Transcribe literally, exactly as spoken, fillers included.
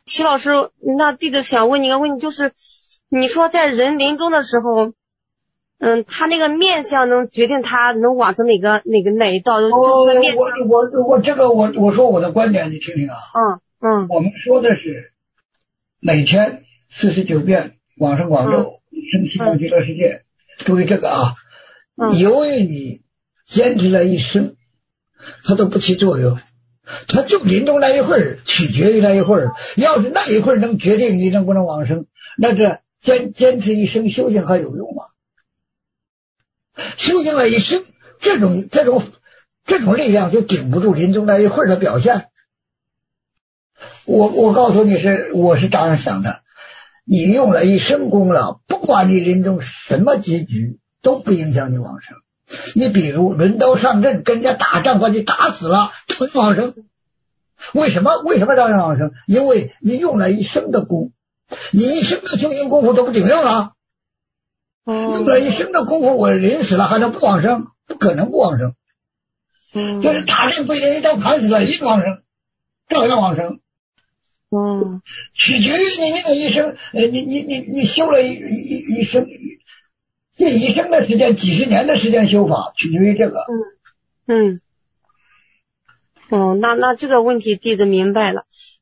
齐老师，那弟子想问你一个问题，就是你说在人临终的时候，嗯，他那个面相能决定他能往生哪个哪个哪一道？ 哦， 就是面相。 我我我这个我我说我的观点，你听听啊。 嗯嗯。 我们说的是每天四十九遍往生广咒，生西方极乐世界。注意这个啊， 嗯、 由于你坚持了一生，它都不起作用，它就临终那一会儿，取决于那一会儿。要是那一会儿能决定你能不能往生，那这坚坚持一生修行还有用吗？修行了一生，这种这种这种力量就顶不住临终那一会儿的表现。我我告诉你是我是这样想的，你用了一生功了，不管你临终什么结局都不影响你往生。你比如抡刀上阵跟人家打仗把你打死了，都往生。为什么为什么让人往生？因为你用了一生的功，你一生的修行功夫都不顶用了。用了一生的功夫，我人死了还能不往生？不可能不往生。就是打仗被人一刀砍死了，一往生，照样往生。 嗯， 取决于你那个一生，呃，你你你你修了一一一生，这一生的时间，几十年的时间修法，取决于这个。 嗯嗯。哦，那那这个问题弟子明白了。